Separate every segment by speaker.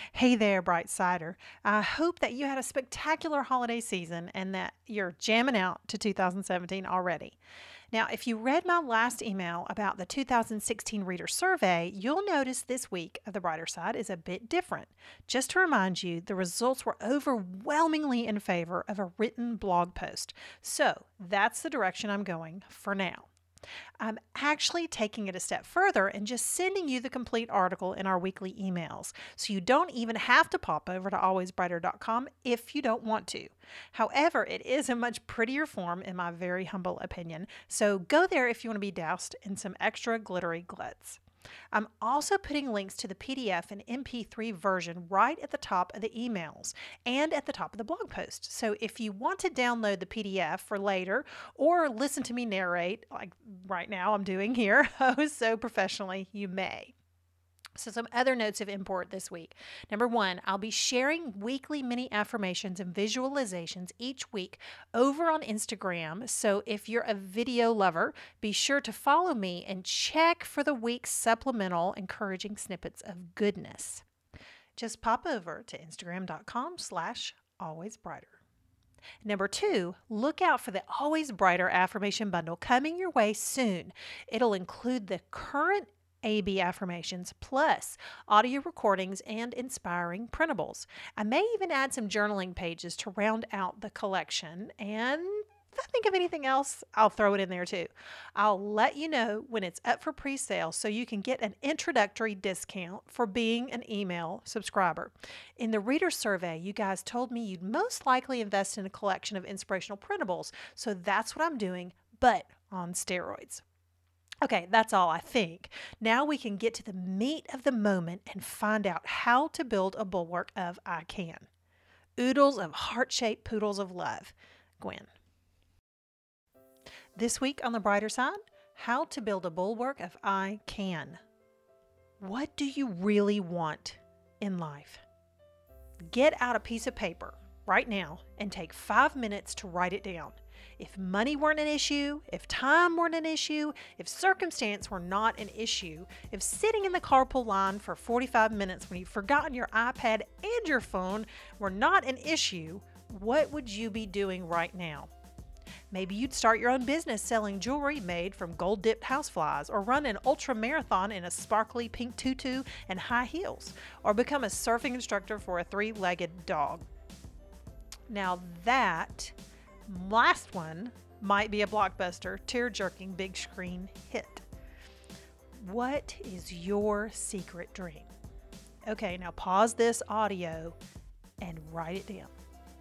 Speaker 1: Hey there, Bright Sider. I hope that you had a spectacular holiday season and that you're jamming out to 2017 already. Now, if you read my last email about the 2016 reader survey, you'll notice this week of The Brighter Side is a bit different. Just to remind you, the results were overwhelmingly in favor of a written blog post. So that's the direction I'm going for now. I'm actually taking it a step further and just sending you the complete article in our weekly emails. So you don't even have to pop over to alwaysbrighter.com if you don't want to. However, it is a much prettier form in my very humble opinion. So go there if you want to be doused in some extra glittery glitz. I'm also putting links to the PDF and MP3 version right at the top of the emails and at the top of the blog post. So if you want to download the PDF for later or listen to me narrate, like right now I'm doing here, oh so professionally, you may. So some other notes of import this week. Number one, I'll be sharing weekly mini affirmations and visualizations each week over on Instagram. So if you're a video lover, be sure to follow me and check for the week's supplemental encouraging snippets of goodness. Just pop over to instagram.com/alwaysbrighter. Number two, look out for the Always Brighter affirmation bundle coming your way soon. It'll include the current AB affirmations plus audio recordings and inspiring printables. I may even add some journaling pages to round out the collection, and if I think of anything else, I'll throw it in there too. I'll let you know when it's up for pre-sale so you can get an introductory discount for being an email subscriber. In the reader survey, you guys told me you'd most likely invest in a collection of inspirational printables, so that's what I'm doing, but on steroids. Okay, that's all I think. Now we can get to the meat of the moment and find out how to build a bulwark of I can. Oodles of heart-shaped poodles of love. Gwen. This week on The Brighter Side, how to build a bulwark of I can. What do you really want in life? Get out a piece of paper right now and take 5 minutes to write it down. If money weren't an issue, if time weren't an issue, if circumstance were not an issue, if sitting in the carpool line for 45 minutes when you've forgotten your iPad and your phone were not an issue, what would you be doing right now? Maybe you'd start your own business selling jewelry made from gold-dipped houseflies, or run an ultra marathon in a sparkly pink tutu and high heels, or become a surfing instructor for a 3-legged dog. Now that last one might be a blockbuster, tear-jerking big screen hit. What is your secret dream? Okay, now pause this audio and write it down.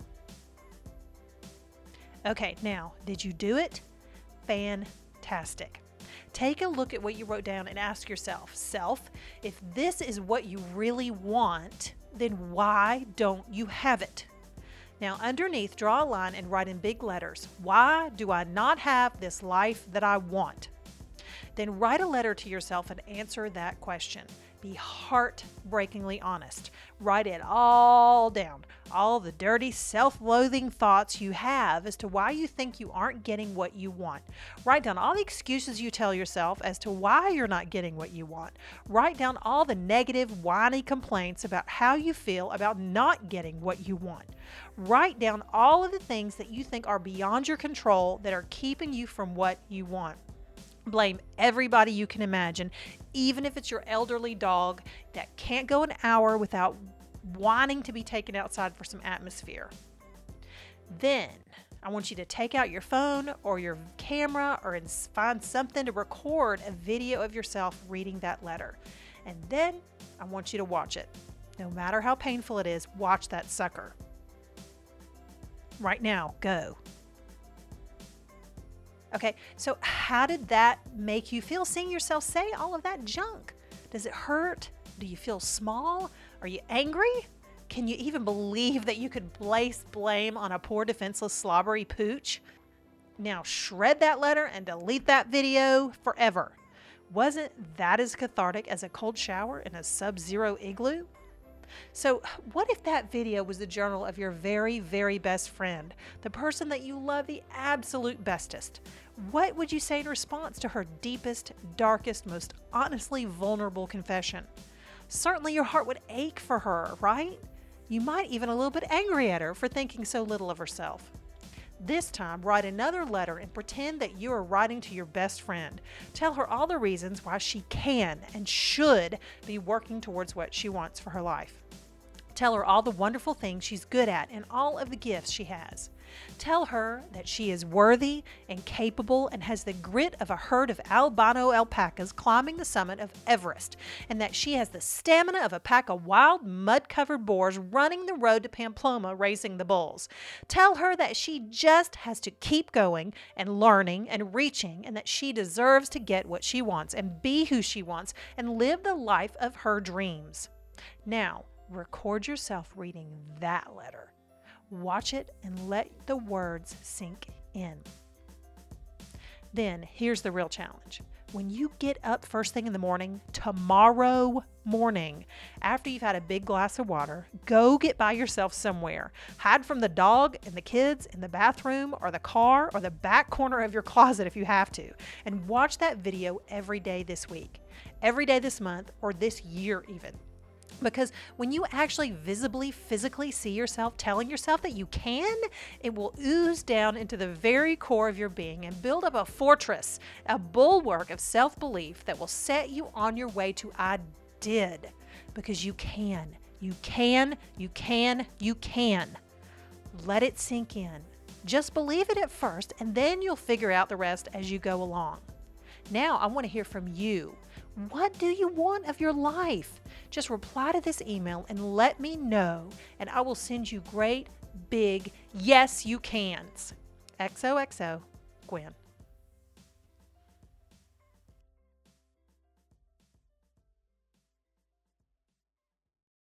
Speaker 1: Okay, now, did you do it? Fantastic. Take a look at what you wrote down and ask yourself, if this is what you really want, then why don't you have it? Now, underneath, draw a line and write in big letters, why do I not have this life that I want? Then write a letter to yourself and answer that question. Be heartbreakingly honest. Write it all down, all the dirty, self-loathing thoughts you have as to why you think you aren't getting what you want. Write down all the excuses you tell yourself as to why you're not getting what you want. Write down all the negative, whiny complaints about how you feel about not getting what you want. Write down all of the things that you think are beyond your control that are keeping you from what you want. Blame everybody you can imagine, even if it's your elderly dog that can't go an hour without wanting to be taken outside for some atmosphere. Then I want you to take out your phone or your camera or find something to record a video of yourself reading that letter. And then I want you to watch it. No matter how painful it is, watch that sucker. Right now, go. Okay, so how did that make you feel seeing yourself say all of that junk? Does it hurt? Do you feel small? Are you angry? Can you even believe that you could place blame on a poor defenseless slobbery pooch? Now shred that letter and delete that video forever. Wasn't that as cathartic as a cold shower in a sub-zero igloo? So what if that video was the journal of your very, very best friend, the person that you love the absolute bestest? What would you say in response to her deepest, darkest, most honestly vulnerable confession? Certainly your heart would ache for her, right? You might even a little bit angry at her for thinking so little of herself. This time, write another letter and pretend that you are writing to your best friend. Tell her all the reasons why she can and should be working towards what she wants for her life. Tell her all the wonderful things she's good at and all of the gifts she has. Tell her that she is worthy and capable and has the grit of a herd of albino alpacas climbing the summit of Everest, and that she has the stamina of a pack of wild, mud-covered boars running the road to Pamplona raising the bulls. Tell her that she just has to keep going and learning and reaching, and that she deserves to get what she wants and be who she wants and live the life of her dreams. Now, record yourself reading that letter. Watch it and let the words sink in. Then, here's the real challenge. When you get up first thing in the morning, tomorrow morning, after you've had a big glass of water, go get by yourself somewhere. Hide from the dog and the kids in the bathroom or the car or the back corner of your closet if you have to. And watch that video every day this week, every day this month, or this year even. Because when you actually visibly, physically see yourself telling yourself that you can, it will ooze down into the very core of your being and build up a fortress, a bulwark of self-belief that will set you on your way to I did. Because you can, you can, you can, you can. Let it sink in. Just believe it at first, and then you'll figure out the rest as you go along. Now I want to hear from you. What do you want of your life? Just reply to this email and let me know, and I will send you great, big, yes, you cans. XOXO, Gwen.